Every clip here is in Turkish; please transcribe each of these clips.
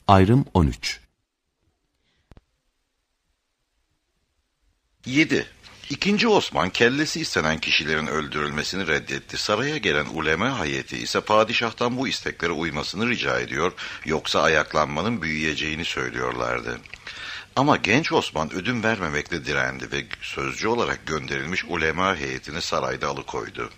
Ayrım 13. 7. İkinci Osman kellesi istenen kişilerin öldürülmesini reddetti. Saraya gelen ulema hayeti ise padişahtan bu isteklere uymasını rica ediyor, yoksa ayaklanmanın büyüyeceğini söylüyorlardı. Ama genç Osman ödün vermemekle direndi ve sözcü olarak gönderilmiş ulema heyetini sarayda alıkoydu.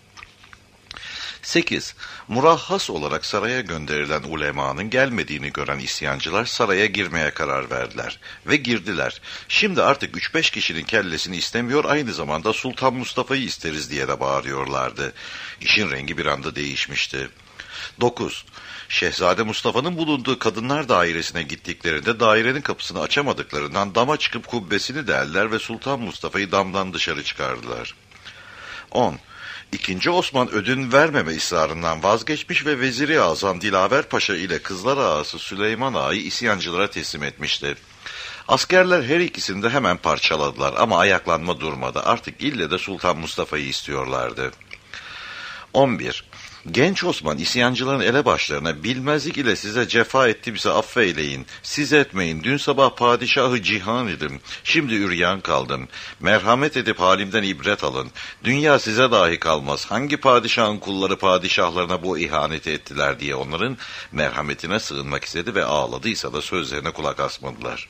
8. Murahhas olarak saraya gönderilen ulemanın gelmediğini gören isyancılar saraya girmeye karar verdiler. Ve girdiler. Şimdi artık 3-5 kişinin kellesini istemiyor, aynı zamanda Sultan Mustafa'yı isteriz diye de bağırıyorlardı. İşin rengi bir anda değişmişti. 9. Şehzade Mustafa'nın bulunduğu kadınlar dairesine gittiklerinde dairenin kapısını açamadıklarından dama çıkıp kubbesini deldiler ve Sultan Mustafa'yı damdan dışarı çıkardılar. 10. İkinci Osman ödün vermeme ısrarından vazgeçmiş ve Veziri Azam Dilaver Paşa ile Kızlar Ağası Süleyman Ağa'yı isyancılara teslim etmişti. Askerler her ikisini de hemen parçaladılar ama ayaklanma durmadı. Artık ille de Sultan Mustafa'yı istiyorlardı. 11. Genç Osman isyancıların elebaşlarına bilmezlik ile size cefa ettimse affeyleyin, siz etmeyin, dün sabah padişahı cihan idim, şimdi üryan kaldım, merhamet edip halimden ibret alın, dünya size dahi kalmaz, hangi padişahın kulları padişahlarına bu ihaneti ettiler diye onların merhametine sığınmak istedi ve ağladıysa da sözlerine kulak asmadılar.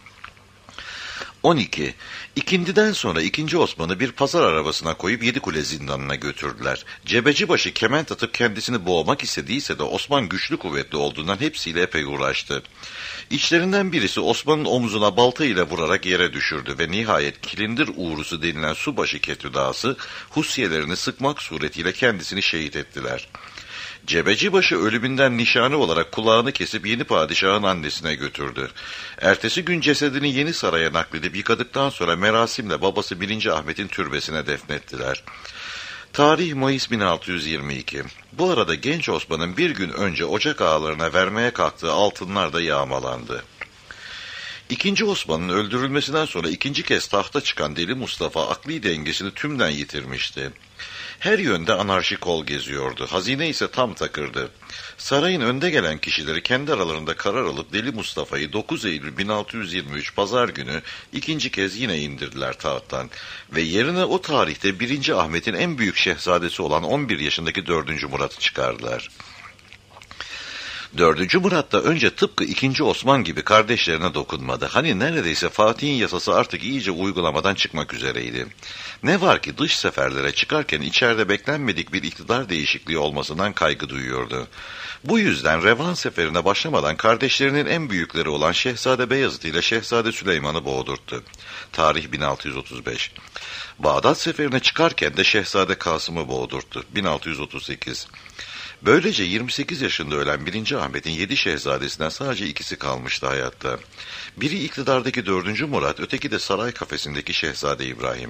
12. İkindiden sonra 2. Osman'ı bir pazar arabasına koyup Yedikule zindanına götürdüler. Cebecibaşı kement atıp kendisini boğmak istediyse de Osman güçlü kuvvetli olduğundan hepsiyle epey uğraştı. İçlerinden birisi Osman'ın omzuna balta ile vurarak yere düşürdü ve nihayet Kilindir Uğrusu denilen subaşı ketüdası husyelerini sıkmak suretiyle kendisini şehit ettiler. Cebecibaşı ölümünden nişanı olarak kulağını kesip yeni padişahın annesine götürdü. Ertesi gün cesedini Yeni Saray'a nakledip yıkadıktan sonra merasimle babası 1. Ahmet'in türbesine defnettiler. Tarih Mayıs 1622. Bu arada genç Osman'ın bir gün önce ocak ağalarına vermeye kalktığı altınlar da yağmalandı. 2. Osman'ın öldürülmesinden sonra ikinci kez tahta çıkan Deli Mustafa akli dengesini tümden yitirmişti. Her yönde anarşik kol geziyordu. Hazine ise tam takırdı. Sarayın önde gelen kişileri kendi aralarında karar alıp Deli Mustafa'yı 9 Eylül 1623 Pazar günü ikinci kez yine indirdiler tahttan ve yerine o tarihte 1. Ahmet'in en büyük şehzadesi olan 11 yaşındaki 4. Murat'ı çıkardılar. 4. Murat da önce tıpkı 2. Osman gibi kardeşlerine dokunmadı. Hani neredeyse Fatih'in yasası artık iyice uygulamadan çıkmak üzereydi. Ne var ki dış seferlere çıkarken içeride beklenmedik bir iktidar değişikliği olmasından kaygı duyuyordu. Bu yüzden Revan seferine başlamadan kardeşlerinin en büyükleri olan Şehzade Beyazıt ile Şehzade Süleyman'ı boğdurttu. Tarih 1635. Bağdat seferine çıkarken de Şehzade Kasım'ı boğdurttu. 1638. Böylece 28 yaşında ölen 1. Ahmet'in 7 şehzadesinden sadece ikisi kalmıştı hayatta. Biri iktidardaki 4. Murat, öteki de saray kafesindeki Şehzade İbrahim.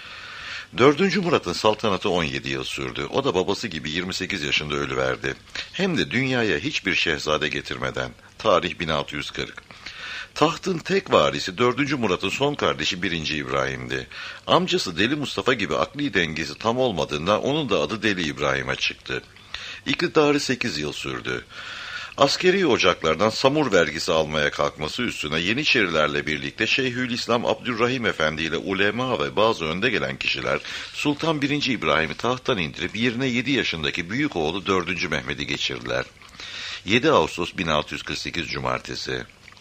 4. Murat'ın saltanatı 17 yıl sürdü. O da babası gibi 28 yaşında ölüverdi. Hem de dünyaya hiçbir şehzade getirmeden. Tarih 1640. Tahtın tek varisi 4. Murat'ın son kardeşi 1. İbrahim'di. Amcası Deli Mustafa gibi akli dengesi tam olmadığından onun da adı Deli İbrahim'e çıktı. İktidarı 8 yıl sürdü. Askeri ocaklardan samur vergisi almaya kalkması üstüne Yeniçerilerle birlikte Şeyhülislam Abdurrahim Efendi ile ulema ve bazı önde gelen kişiler Sultan 1. İbrahim'i tahttan indirip yerine 7 yaşındaki büyük oğlu 4. Mehmet'i geçirdiler. 7 Ağustos 1648 Cumartesi.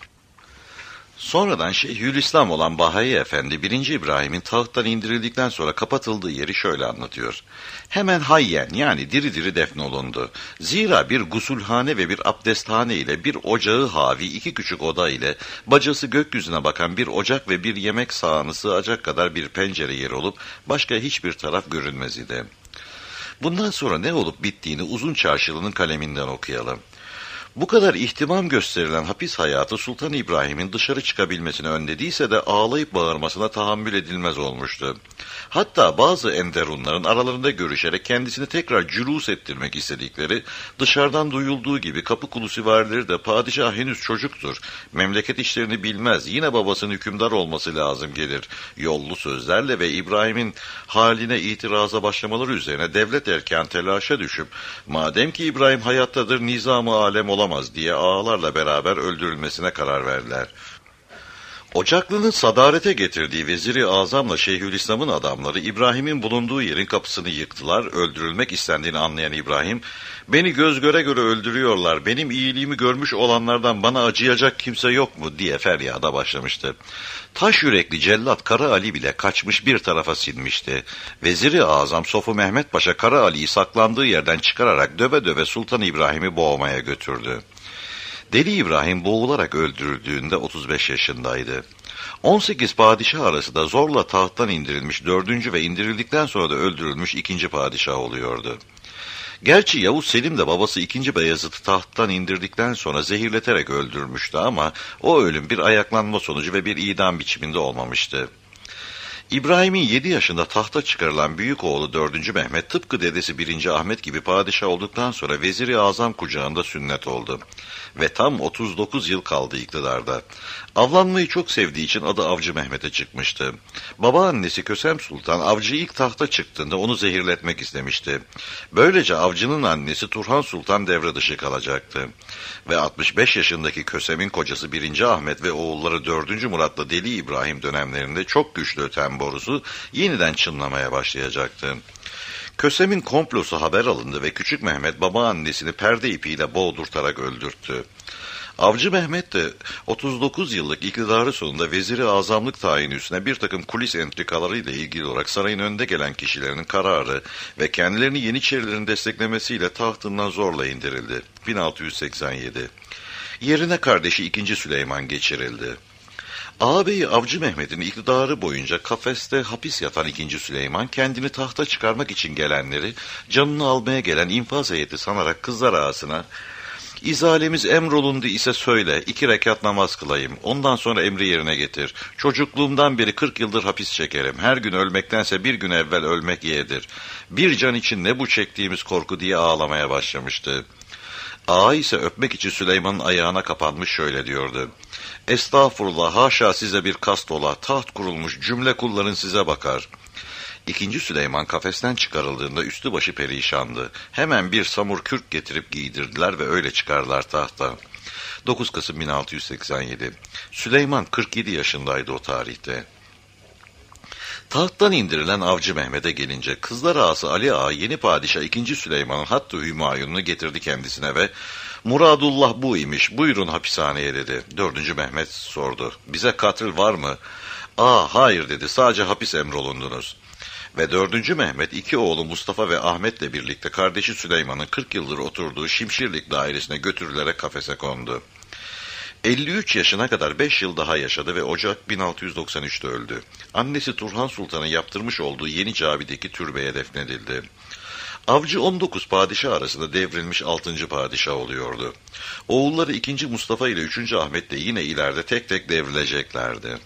Sonradan Şeyhülislam olan Bahai Efendi 1. İbrahim'in tahttan indirildikten sonra kapatıldığı yeri şöyle anlatıyor. Hemen hayyen yani diri diri defnolundu. Zira bir gusülhane ve bir abdesthane ile bir ocağı havi 2 küçük oda ile bacası gökyüzüne bakan bir ocak ve bir yemek sahanı sığacak kadar bir pencere yeri olup başka hiçbir taraf görünmez idi. Bundan sonra ne olup bittiğini Uzun Çarşılı'nın kaleminden okuyalım. Bu kadar ihtimam gösterilen hapis hayatı Sultan İbrahim'in dışarı çıkabilmesini önlediyse de ağlayıp bağırmasına tahammül edilmez olmuştu. Hatta bazı enderunların aralarında görüşerek kendisini tekrar cülûs ettirmek istedikleri, dışarıdan duyulduğu gibi Kapıkulu süvarileri de padişah henüz çocuktur, memleket işlerini bilmez, yine babasının hükümdar olması lazım gelir, yollu sözlerle ve İbrahim'in haline itiraza başlamaları üzerine devlet erken telaşa düşüp, madem ki İbrahim hayattadır nizam-ı alem olan olamaz diye ağalarla beraber öldürülmesine karar verdiler. Ocaklı'nın sadarete getirdiği Vezir-i Azam'la Şeyhülislam'ın adamları İbrahim'in bulunduğu yerin kapısını yıktılar. Öldürülmek istendiğini anlayan İbrahim, "Beni göz göre göre öldürüyorlar, benim iyiliğimi görmüş olanlardan bana acıyacak kimse yok mu?" diye feryada başlamıştı. Taş yürekli cellat Kara Ali bile kaçmış bir tarafa sinmişti. Vezir-i Azam Sofu Mehmet Paşa Kara Ali'yi saklandığı yerden çıkararak döve döve Sultan İbrahim'i boğmaya götürdü. Deli İbrahim boğularak öldürüldüğünde 35 yaşındaydı. 18 padişah arasında zorla tahttan indirilmiş 4. ve indirildikten sonra da öldürülmüş 2. padişah oluyordu. Gerçi Yavuz Selim de babası 2. Beyazıt'ı tahttan indirdikten sonra zehirleterek öldürmüştü ama o ölüm bir ayaklanma sonucu ve bir idam biçiminde olmamıştı. İbrahim'in 7 yaşında tahta çıkarılan büyük oğlu 4. Mehmet tıpkı dedesi 1. Ahmet gibi padişah olduktan sonra Vezir-i Azam kucağında sünnet oldu. Ve tam 39 yıl kaldı iktidarda. Avlanmayı çok sevdiği için adı Avcı Mehmet'e çıkmıştı. Babaannesi Kösem Sultan Avcı ilk tahta çıktığında onu zehirletmek istemişti. Böylece Avcı'nın annesi Turhan Sultan devre dışı kalacaktı. Ve 65 yaşındaki Kösem'in kocası 1. Ahmet ve oğulları 4. Murat'la Deli İbrahim dönemlerinde çok güçlü öten borusu yeniden çınlamaya başlayacaktı. Kösem'in komplosu haber alındı ve Küçük Mehmet babaannesini perde ipiyle boğdurtarak öldürttü. Avcı Mehmet de 39 yıllık iktidarı sonunda Vezir-i Azamlık tayini üstüne bir takım kulis entrikalarıyla ilgili olarak sarayın önde gelen kişilerinin kararı ve kendilerini Yeniçerilerin desteklemesiyle tahtından zorla indirildi. 1687. Yerine kardeşi 2. Süleyman geçirildi. Ağabeyi Avcı Mehmet'in iktidarı boyunca kafeste hapis yatan 2. Süleyman kendini tahta çıkarmak için gelenleri canını almaya gelen infaz heyeti sanarak kızlar ağasına "İzalemiz emrolundu ise söyle, 2 rekat namaz kılayım, ondan sonra emri yerine getir. Çocukluğumdan beri 40 yıldır hapis çekerim, her gün ölmektense bir gün evvel ölmek yeğdir. Bir can için ne bu çektiğimiz korku?" diye ağlamaya başlamıştı. Ağa ise öpmek için Süleyman'ın ayağına kapanmış şöyle diyordu: "Estağfurullah, haşa size bir kast ola, taht kurulmuş, cümle kulların size bakar." 2. Süleyman kafesten çıkarıldığında üstü başı perişandı. Hemen bir samur kürk getirip giydirdiler ve öyle çıkarlar tahta. 9 Kasım 1687. Süleyman 47 yaşındaydı o tarihte. Tahttan indirilen Avcı Mehmet'e gelince kızlar ağası Ali Ağa yeni padişah 2. Süleyman'ın hattı hümayununu getirdi kendisine ve "Muradullah bu imiş, buyurun hapishaneye" dedi. 4. Mehmet sordu: "Bize katil var mı?" Hayır" dedi, "sadece hapis emrolundunuz." Ve 4. Mehmet 2 oğlu Mustafa ve Ahmet'le birlikte kardeşi Süleyman'ın 40 yıldır oturduğu Şimşirlik dairesine götürülerek kafese kondu. 53 yaşına kadar 5 yıl daha yaşadı ve Ocak 1693'te öldü. Annesi Turhan Sultan'ın yaptırmış olduğu Yeni Cavi'deki türbeye defnedildi. Avcı 19 padişah arasında devrilmiş 6. padişah oluyordu. Oğulları 2. Mustafa ile 3. Ahmet de yine ileride tek tek devrileceklerdi.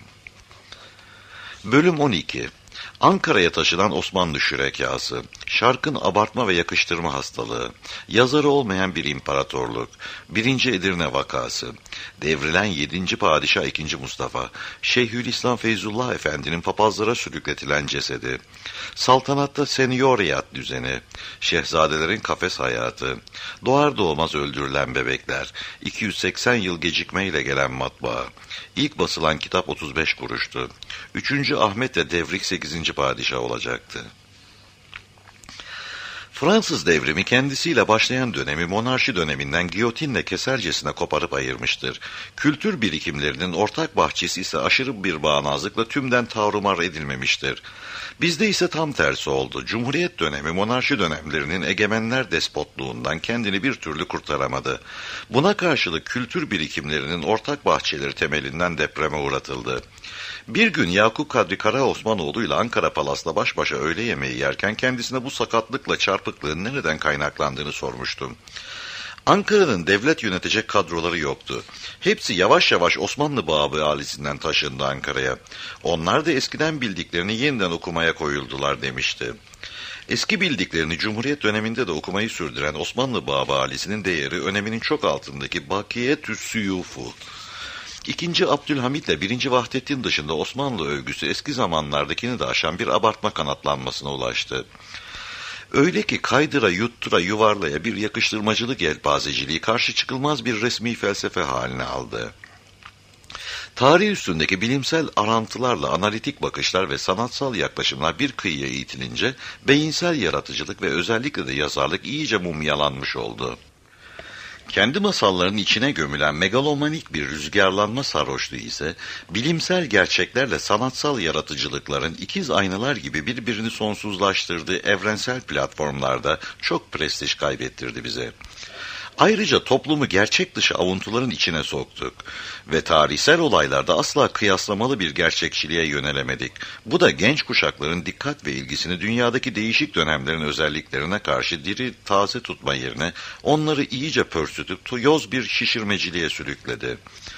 Bölüm 12. Ankara'ya taşınan Osmanlı şürekası, şarkın abartma ve yakıştırma hastalığı, yazarı olmayan bir imparatorluk, 1. Edirne vakası, devrilen 7. padişah 2. Mustafa, Şeyhülislam Feyzullah Efendi'nin papazlara sürükletilen cesedi, saltanatta senyoriyat düzeni, şehzadelerin kafes hayatı, doğar doğmaz öldürülen bebekler, 280 yıl gecikmeyle gelen matbaa, ilk basılan kitap 35 kuruştu. 3. Ahmet de devrik 8. padişah olacaktı. Fransız devrimi kendisiyle başlayan dönemi monarşi döneminden giyotinle kesercesine koparıp ayırmıştır. Kültür birikimlerinin ortak bahçesi ise aşırı bir bağnazlıkla tümden tarumar edilmemiştir. Bizde ise tam tersi oldu. Cumhuriyet dönemi monarşi dönemlerinin egemenler despotluğundan kendini bir türlü kurtaramadı. Buna karşılık kültür birikimlerinin ortak bahçeleri temelinden depreme uğratıldı. Bir gün Yakup Kadri Karaosmanoğlu ile Ankara Palas'ta baş başa öğle yemeği yerken kendisine bu sakatlıkla çarpıklığın nereden kaynaklandığını sormuştum. Ankara'nın devlet yönetecek kadroları yoktu. Hepsi yavaş yavaş Osmanlı Babı ailesinden taşındı Ankara'ya. Onlar da eskiden bildiklerini yeniden okumaya koyuldular demişti. Eski bildiklerini Cumhuriyet döneminde de okumayı sürdüren Osmanlı Babı ailesinin değeri öneminin çok altındaki Bakiyetü's Suyufu. 2. Abdülhamit ile 1. Vahdettin dışında Osmanlı övgüsü eski zamanlardakini de aşan bir abartma kanatlanmasına ulaştı. Öyle ki kaydıra, yuttura, yuvarlaya bir yakıştırmacılık yelpazeciliği karşı çıkılmaz bir resmi felsefe haline aldı. Tarih üstündeki bilimsel arantılarla analitik bakışlar ve sanatsal yaklaşımlar bir kıyıya itilince beyinsel yaratıcılık ve özellikle de yazarlık iyice mumyalanmış oldu. Kendi masallarının içine gömülen megalomanik bir rüzgarlanma sarhoşluğu ise bilimsel gerçeklerle sanatsal yaratıcılıkların ikiz aynalar gibi birbirini sonsuzlaştırdığı evrensel platformlarda çok prestij kaybettirdi bize. Ayrıca toplumu gerçek dışı avuntuların içine soktuk ve tarihsel olaylarda asla kıyaslamalı bir gerçekçiliğe yönelemedik. Bu da genç kuşakların dikkat ve ilgisini dünyadaki değişik dönemlerin özelliklerine karşı diri taze tutma yerine onları iyice pörsütüp yoz bir şişirmeciliğe sürükledi.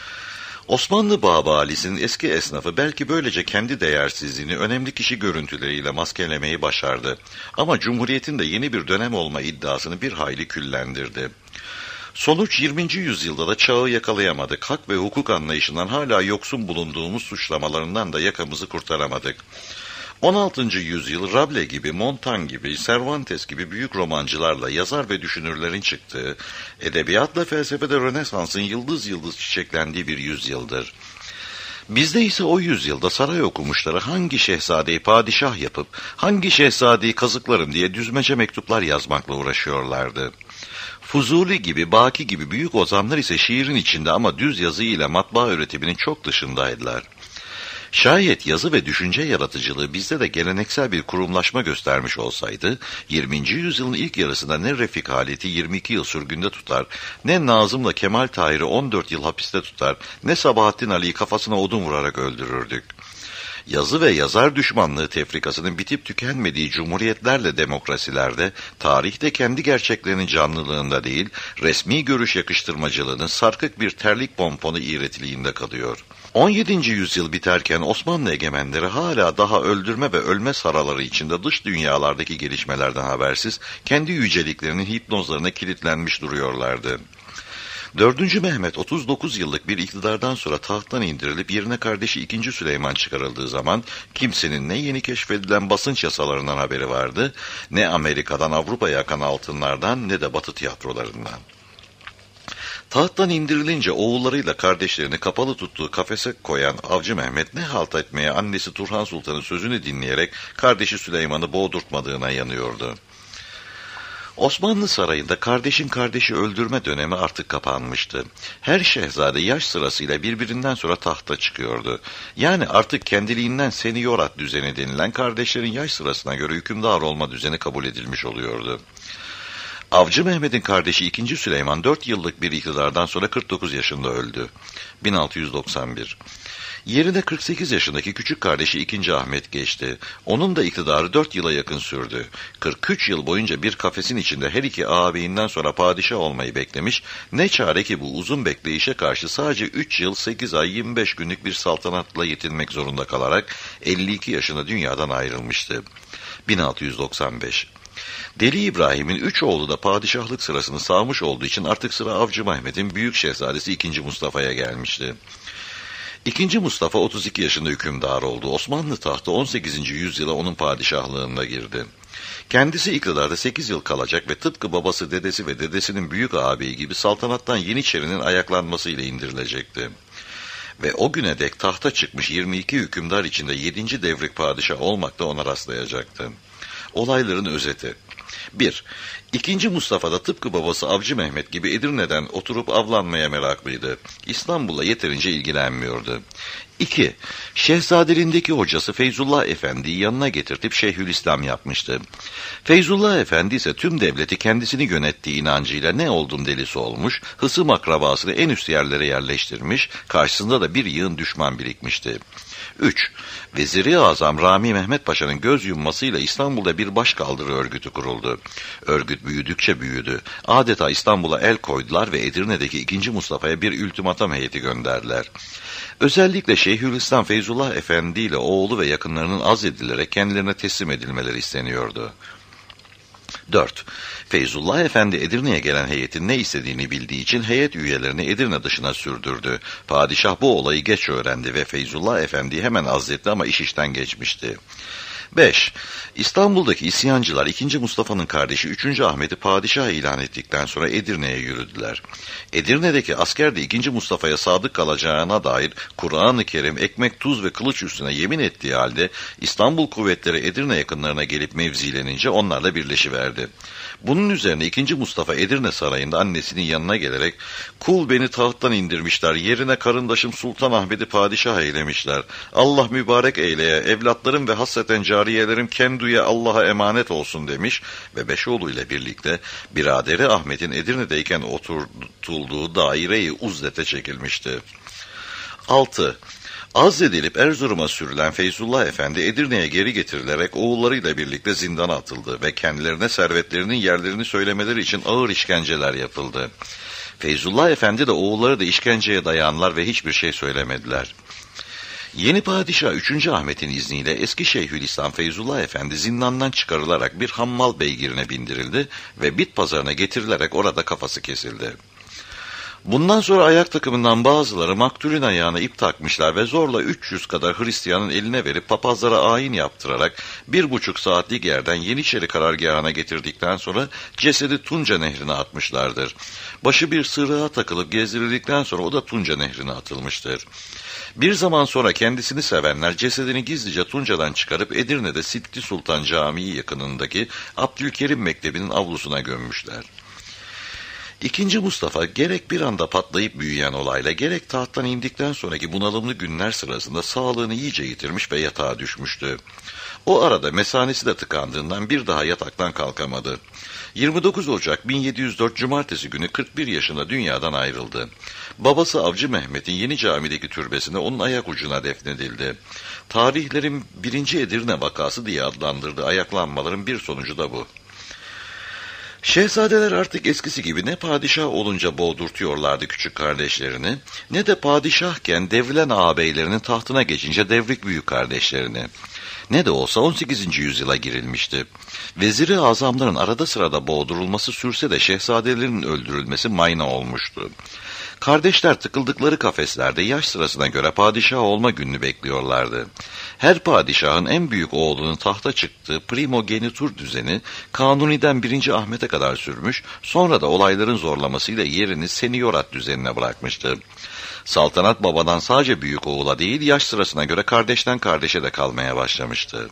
Osmanlı Babali'sinin eski esnafı belki böylece kendi değersizliğini önemli kişi görüntüleriyle maskelemeyi başardı. Ama Cumhuriyet'in de yeni bir dönem olma iddiasını bir hayli küllendirdi. Sonuç 20. yüzyılda da çağı yakalayamadık. Hak ve hukuk anlayışından hala yoksun bulunduğumuz suçlamalarından da yakamızı kurtaramadık. 16. yüzyıl Rabelais gibi, Montaigne gibi, Cervantes gibi büyük romancılarla yazar ve düşünürlerin çıktığı, edebiyatla felsefede Rönesans'ın yıldız yıldız çiçeklendiği bir yüzyıldır. Bizde ise o yüzyılda saray okumuşları hangi şehzadeyi padişah yapıp, hangi şehzadeyi kazıklarım diye düzmece mektuplar yazmakla uğraşıyorlardı. Fuzuli gibi, Baki gibi büyük ozanlar ise şiirin içinde ama düz yazı ile matbaa üretiminin çok dışındaydılar. Şayet yazı ve düşünce yaratıcılığı bizde de geleneksel bir kurumlaşma göstermiş olsaydı, 20. yüzyılın ilk yarısında ne Refik Halet'i 22 yıl sürgünde tutar, ne Nazım'la Kemal Tahir'i 14 yıl hapiste tutar, ne Sabahattin Ali'yi kafasına odun vurarak öldürürdük. Yazı ve yazar düşmanlığı tefrikasının bitip tükenmediği cumhuriyetlerle demokrasilerde, tarihte kendi gerçeklerinin canlılığında değil, resmi görüş yakıştırmacılığının sarkık bir terlik pomponu iğretiliğinde kalıyor. 17. yüzyıl biterken Osmanlı egemenleri hala daha öldürme ve ölme saraları içinde dış dünyalardaki gelişmelerden habersiz, kendi yüceliklerinin hipnozlarına kilitlenmiş duruyorlardı. 4. Mehmet 39 yıllık bir iktidardan sonra tahttan indirilip yerine kardeşi 2. Süleyman çıkarıldığı zaman kimsenin ne yeni keşfedilen basınç yasalarından haberi vardı, ne Amerika'dan Avrupa'ya akan altınlardan ne de Batı tiyatrolarından. Tahttan indirilince oğullarıyla kardeşlerini kapalı tuttuğu kafese koyan Avcı Mehmet ne halt etmeye annesi Turhan Sultan'ın sözünü dinleyerek kardeşi Süleyman'ı boğdurtmadığına yanıyordu. Osmanlı Sarayı'nda kardeşin kardeşi öldürme dönemi artık kapanmıştı. Her şehzade yaş sırasıyla birbirinden sonra tahta çıkıyordu. Yani artık kendiliğinden seniyorat düzeni denilen kardeşlerin yaş sırasına göre hükümdar olma düzeni kabul edilmiş oluyordu. Avcı Mehmet'in kardeşi 2. Süleyman 4 yıllık bir iktidardan sonra 49 yaşında öldü. 1691. Yerine 48 yaşındaki küçük kardeşi 2. Ahmet geçti. Onun da iktidarı 4 yıla yakın sürdü. 43 yıl boyunca bir kafesin içinde her iki ağabeyinden sonra padişah olmayı beklemiş, ne çare ki bu uzun bekleyişe karşı sadece 3 yıl 8 ay 25 günlük bir saltanatla yetinmek zorunda kalarak 52 yaşında dünyadan ayrılmıştı. 1695. Deli İbrahim'in 3 oğlu da padişahlık sırasını sağmış olduğu için artık sıra Avcı Mehmet'in büyük şehzadesi 2. Mustafa'ya gelmişti. 2. Mustafa 32 yaşında hükümdar oldu. Osmanlı tahtı 18. yüzyıla onun padişahlığında girdi. Kendisi iktidarda 8 yıl kalacak ve tıpkı babası, dedesi ve dedesinin büyük ağabeyi gibi saltanattan Yeniçeri'nin ayaklanmasıyla indirilecekti. Ve o güne dek tahta çıkmış 22 hükümdar içinde 7. devrik padişah olmakta ona rastlayacaktı. Olayların özeti. 1. 2. Mustafa da tıpkı babası Avcı Mehmet gibi Edirne'den oturup avlanmaya meraklıydı. İstanbul'la yeterince ilgilenmiyordu. 2. Şehzadeliğindeki hocası Feyzullah Efendi'yi yanına getirtip Şeyhülislam yapmıştı. Feyzullah Efendi ise tüm devleti kendisini yönettiği inancıyla ne oldum delisi olmuş, hısım akrabasını en üst yerlere yerleştirmiş, karşısında da bir yığın düşman birikmişti. 3. Vezir-i Azam Rami Mehmet Paşa'nın göz yummasıyla İstanbul'da bir başkaldırı örgütü kuruldu. Örgüt büyüdükçe büyüdü. Adeta İstanbul'a el koydular ve Edirne'deki 2. Mustafa'ya bir ultimatum heyeti gönderdiler. Özellikle Şeyhülislam Feyzullah Efendi ile oğlu ve yakınlarının azledilerek kendilerine teslim edilmeleri isteniyordu. 4. Feyzullah Efendi Edirne'ye gelen heyetin ne istediğini bildiği için heyet üyelerini Edirne dışına sürdürdü. Padişah bu olayı geç öğrendi ve Feyzullah Efendi'yi hemen azletti ama iş işten geçmişti. 5. İstanbul'daki isyancılar 2. Mustafa'nın kardeşi 3. Ahmet'i padişah ilan ettikten sonra Edirne'ye yürüdüler. Edirne'deki asker de 2. Mustafa'ya sadık kalacağına dair Kur'an-ı Kerim, ekmek, tuz ve kılıç üstüne yemin ettiği halde İstanbul kuvvetleri Edirne yakınlarına gelip mevzilenince onlarla birleşiverdi. Bunun üzerine 2. Mustafa Edirne sarayında annesinin yanına gelerek "Kul beni tahttan indirmişler, yerine karındaşım Sultan Ahmet'i padişah eylemişler. Allah mübarek eyleye, evlatlarım ve hasreten cariyelerim kenduya Allah'a emanet olsun" demiş ve 5 oğluyla birlikte biraderi Ahmet'in Edirne'deyken oturtulduğu daire-i Uzlet'e çekilmişti. 6. Azledilip Erzurum'a sürülen Feyzullah Efendi Edirne'ye geri getirilerek oğullarıyla birlikte zindana atıldı ve kendilerine servetlerinin yerlerini söylemeleri için ağır işkenceler yapıldı. Feyzullah Efendi de oğulları da işkenceye dayandılar ve hiçbir şey söylemediler. Yeni padişah 3. Ahmet'in izniyle eski Şeyhülislam Feyzullah Efendi zindandan çıkarılarak bir hammal beygirine bindirildi ve bit pazarına getirilerek orada kafası kesildi. Bundan sonra ayak takımından bazıları maktulün ayağına ip takmışlar ve zorla 300 kadar Hristiyanın eline verip papazlara ayin yaptırarak 1,5 saatlik yerden Yeniçeri karargahına getirdikten sonra cesedi Tunca Nehri'ne atmışlardır. Başı bir sırığa takılıp gezdirildikten sonra o da Tunca Nehri'ne atılmıştır. Bir zaman sonra kendisini sevenler cesedini gizlice Tunca'dan çıkarıp Edirne'de Siddi Sultan Camii yakınındaki Abdülkerim Mektebi'nin avlusuna gömmüşler. 2. Mustafa gerek bir anda patlayıp büyüyen olayla gerek tahttan indikten sonraki bunalımlı günler sırasında sağlığını iyice yitirmiş ve yatağa düşmüştü. O arada mesanesi de tıkandığından bir daha yataktan kalkamadı. 29 Ocak 1704 Cumartesi günü 41 yaşında dünyadan ayrıldı. Babası Avcı Mehmet'in Yeni Cami'deki türbesine onun ayak ucuna defnedildi. Tarihlerin 1. Edirne vakası diye adlandırdığı ayaklanmaların bir sonucu da bu. Şehzadeler artık eskisi gibi ne padişah olunca boğdurtuyorlardı küçük kardeşlerini, ne de padişahken devrilen ağabeylerinin tahtına geçince devrik büyük kardeşlerini. Ne de olsa 18. yüzyıla girilmişti. Vezir-i azamların arada sırada boğdurulması sürse de şehzadelerin öldürülmesi mayna olmuştu. Kardeşler tıkıldıkları kafeslerde yaş sırasına göre padişah olma gününü bekliyorlardı. Her padişahın en büyük oğlunun tahta çıktığı primogenitur düzeni Kanuni'den 1. Ahmet'e kadar sürmüş, sonra da olayların zorlamasıyla yerini seniorat düzenine bırakmıştı. Saltanat babadan sadece büyük oğula değil, yaş sırasına göre kardeşten kardeşe de kalmaya başlamıştı.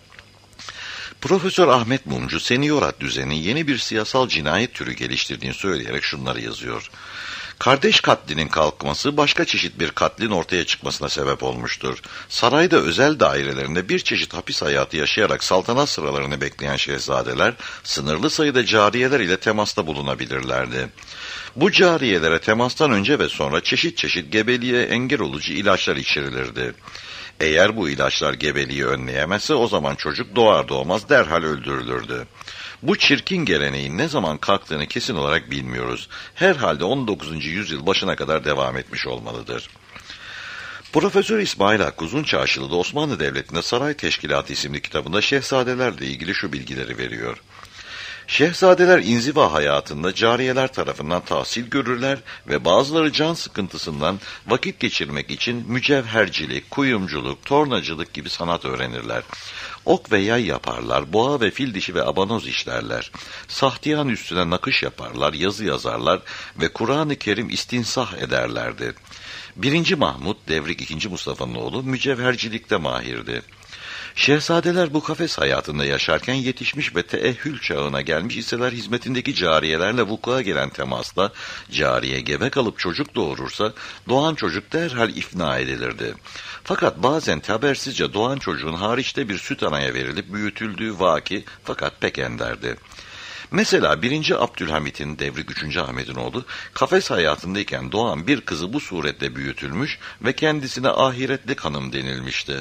Profesör Ahmet Mumcu, seniorat düzeninin yeni bir siyasal cinayet türü geliştirdiğini söyleyerek şunları yazıyor. Kardeş katlinin kalkması başka çeşit bir katlin ortaya çıkmasına sebep olmuştur. Sarayda özel dairelerinde bir çeşit hapis hayatı yaşayarak saltanat sıralarını bekleyen şehzadeler, sınırlı sayıda cariyeler ile temasta bulunabilirlerdi. Bu cariyelere temastan önce ve sonra çeşit çeşit gebeliğe engel olucu ilaçlar içirilirdi. Eğer bu ilaçlar gebeliği önleyemezse o zaman çocuk doğar doğmaz derhal öldürülürdü. Bu çirkin geleneğin ne zaman kalktığını kesin olarak bilmiyoruz. Herhalde 19. yüzyıl başına kadar devam etmiş olmalıdır. Profesör İsmail Hakkı Uzunçarşılı da Osmanlı Devleti'nde Saray Teşkilatı isimli kitabında şehzadelerle ilgili şu bilgileri veriyor. Şehzadeler inziva hayatında cariyeler tarafından tahsil görürler ve bazıları can sıkıntısından vakit geçirmek için mücevhercilik, kuyumculuk, tornacılık gibi sanat öğrenirler. Ok ve yay yaparlar, boğa ve fil dişi ve abanoz işlerler. Sahtiyan üstüne nakış yaparlar, yazı yazarlar ve Kur'an-ı Kerim istinsah ederlerdi. 1. Mahmud, Devrik 2. Mustafa'nın oğlu, mücevhercilikte mahirdi. Şehzadeler bu kafes hayatında yaşarken yetişmiş ve teehhül çağına gelmiş iseler hizmetindeki cariyelerle vuku'a gelen temasla cariye gebe kalıp çocuk doğurursa doğan çocuk derhal ifna edilirdi. Fakat bazen habersizce doğan çocuğun hariçte bir süt anaya verilip büyütüldüğü vaki fakat pek enderdi. Mesela 1. Abdülhamit'in Devrik 3. Ahmet'in oğlu kafes hayatındayken doğan bir kızı bu suretle büyütülmüş ve kendisine ahiretlik hanım denilmişti.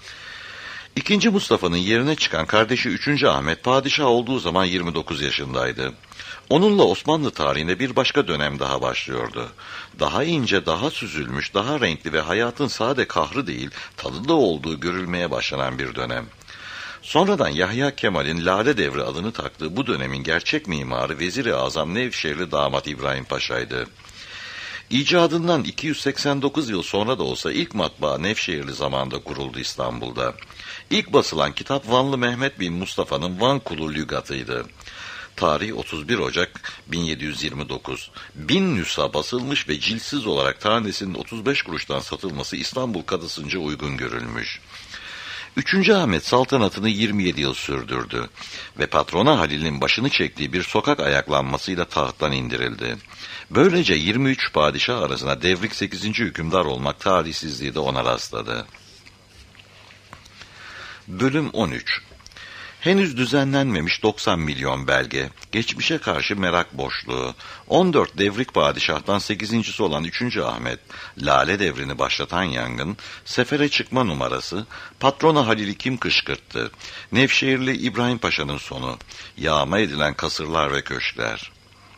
2. Mustafa'nın yerine çıkan kardeşi 3. Ahmet padişah olduğu zaman 29 yaşındaydı. Onunla Osmanlı tarihinde bir başka dönem daha başlıyordu. Daha ince, daha süzülmüş, daha renkli ve hayatın sade kahrı değil, tadı da olduğu görülmeye başlanan bir dönem. Sonradan Yahya Kemal'in Lale Devri adını taktığı bu dönemin gerçek mimarı Vezir-i Azam Nevşehirli damat İbrahim Paşa'ydı. İcadından 289 yıl sonra da olsa ilk matbaa Nevşehirli zamanında kuruldu İstanbul'da. İlk basılan kitap Vanlı Mehmet bin Mustafa'nın Van Kulu Lügatı'ydı. Tarih 31 Ocak 1729. 1000 nüsha basılmış ve ciltsiz olarak tanesinin 35 kuruştan satılması İstanbul Kadısınca uygun görülmüş. 3. Ahmet saltanatını 27 yıl sürdürdü ve patrona Halil'in başını çektiği bir sokak ayaklanmasıyla tahttan indirildi. Böylece 23 padişah arasında devrik 8. hükümdar olmak talihsizliği de ona rastladı. Bölüm 13. Henüz düzenlenmemiş 90 milyon belge, geçmişe karşı merak boşluğu, 14 devrik padişahtan 8.'si olan 3. Ahmet, Lale devrini başlatan yangın, sefere çıkma numarası, patrona Halil'i kim kışkırttı, Nevşehirli İbrahim Paşa'nın sonu, yağma edilen kasırlar ve köşkler.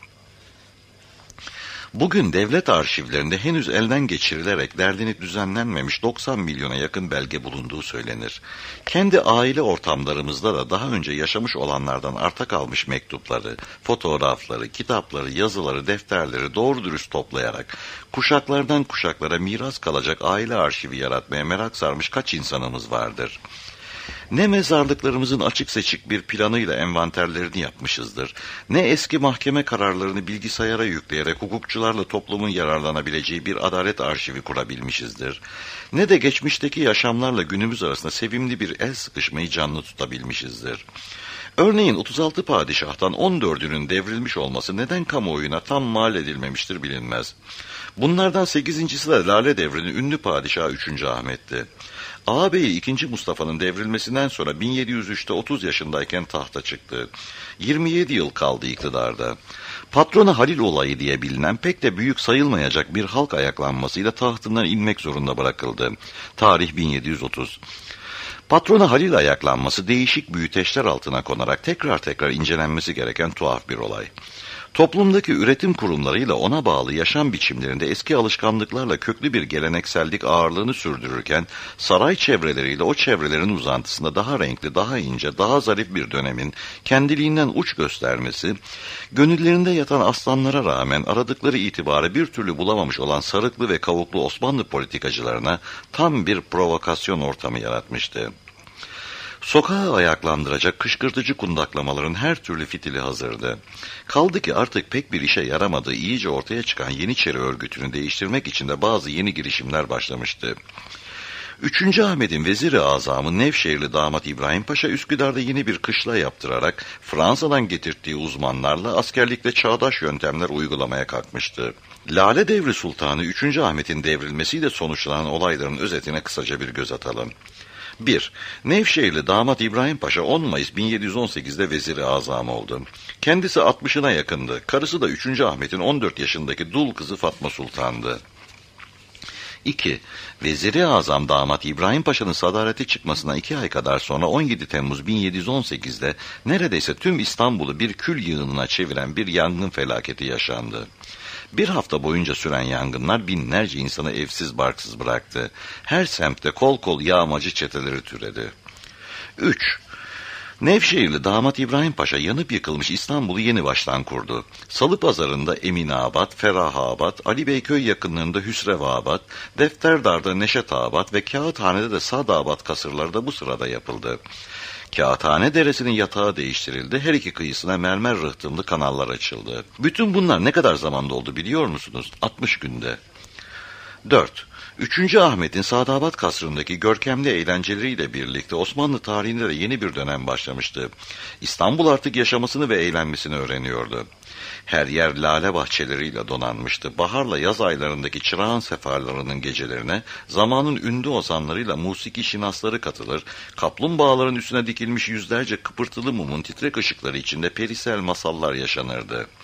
Bugün devlet arşivlerinde henüz elden geçirilerek derdini düzenlenmemiş 90 milyona yakın belge bulunduğu söylenir. Kendi aile ortamlarımızda da daha önce yaşamış olanlardan arta kalmış mektupları, fotoğrafları, kitapları, yazıları, defterleri doğru dürüst toplayarak kuşaklardan kuşaklara miras kalacak aile arşivi yaratmaya merak sarmış kaç insanımız vardır. Ne mezarlıklarımızın açık seçik bir planıyla envanterlerini yapmışızdır, ne eski mahkeme kararlarını bilgisayara yükleyerek hukukçularla toplumun yararlanabileceği bir adalet arşivi kurabilmişizdir, ne de geçmişteki yaşamlarla günümüz arasında sevimli bir el sıkışmayı canlı tutabilmişizdir. Örneğin 36 padişahtan 14'ünün devrilmiş olması neden kamuoyuna tam mal edilmemiştir bilinmez. Bunlardan 8.'si de Lale devrinin ünlü padişahı 3. Ahmet'ti. Ağabeyi 2. Mustafa'nın devrilmesinden sonra 1703'te 30 yaşındayken tahta çıktı. 27 yıl kaldı iktidarda. Patrona Halil olayı diye bilinen pek de büyük sayılmayacak bir halk ayaklanmasıyla tahtından inmek zorunda bırakıldı. Tarih 1730. Patrona Halil ayaklanması değişik büyüteçler altına konarak tekrar incelenmesi gereken tuhaf bir olay. Toplumdaki üretim kurumlarıyla ona bağlı yaşam biçimlerinde eski alışkanlıklarla köklü bir geleneksellik ağırlığını sürdürürken, saray çevreleriyle o çevrelerin uzantısında daha renkli, daha ince, daha zarif bir dönemin kendiliğinden uç göstermesi, gönüllerinde yatan aslanlara rağmen aradıkları itibarı bir türlü bulamamış olan sarıklı ve kavuklu Osmanlı politikacılarına tam bir provokasyon ortamı yaratmıştı. Sokağı ayaklandıracak kışkırtıcı kundaklamaların her türlü fitili hazırdı. Kaldı ki artık pek bir işe yaramadığı iyice ortaya çıkan Yeniçeri örgütünü değiştirmek için de bazı yeni girişimler başlamıştı. 3. Ahmet'in veziri azamı Nevşehirli damat İbrahim Paşa Üsküdar'da yeni bir kışla yaptırarak Fransa'dan getirdiği uzmanlarla askerlikte çağdaş yöntemler uygulamaya kalkmıştı. Lale Devri Sultanı 3. Ahmet'in devrilmesiyle sonuçlanan olayların özetine kısaca bir göz atalım. 1. Nevşehirli damat İbrahim Paşa 10 Mayıs 1718'de veziri azam oldu. Kendisi 60'ına yakındı. Karısı da 3. Ahmet'in 14 yaşındaki dul kızı Fatma Sultan'dı. 2. Veziri Azam damat İbrahim Paşa'nın sadareti çıkmasına 2 ay kadar sonra 17 Temmuz 1718'de neredeyse tüm İstanbul'u bir kül yığınına çeviren bir yangın felaketi yaşandı. Bir hafta boyunca süren yangınlar binlerce insanı evsiz barksız bıraktı. Her semtte kol kol yağmacı çeteleri türedi. 3. Nevşehirli damat İbrahim Paşa yanıp yıkılmış İstanbul'u yeni baştan kurdu. Salıpazarı'nda Eminabat, Ferahabad, Ali Beyköy yakınlarında Hüsrevabat, Defterdar'da Neşetabat ve Kağıthane'de de Sadabat kasırları da bu sırada yapıldı. Kağıthane Deresi'nin yatağı değiştirildi, her iki kıyısına mermer rıhtımlı kanallar açıldı. Bütün bunlar ne kadar zamanda oldu biliyor musunuz? 60 günde. 4. 3. Ahmet'in Sadabat kasrındaki görkemli eğlenceleriyle birlikte Osmanlı tarihinde de yeni bir dönem başlamıştı. İstanbul artık yaşamasını ve eğlenmesini öğreniyordu. Her yer lale bahçeleriyle donanmıştı. Baharla yaz aylarındaki çırağan seferlarının gecelerine zamanın ünlü ozanlarıyla musiki şinasları katılır, kaplumbağaların üstüne dikilmiş yüzlerce kıpırtılı mumun titrek ışıkları içinde perisel masallar yaşanırdı.